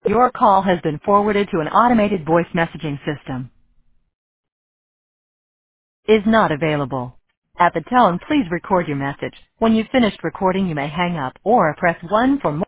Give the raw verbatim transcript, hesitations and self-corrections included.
Your call has been forwarded to an automated voice messaging system. Is not available. At the tone, please record your message. When you've finished recording, you may hang up or press one for more.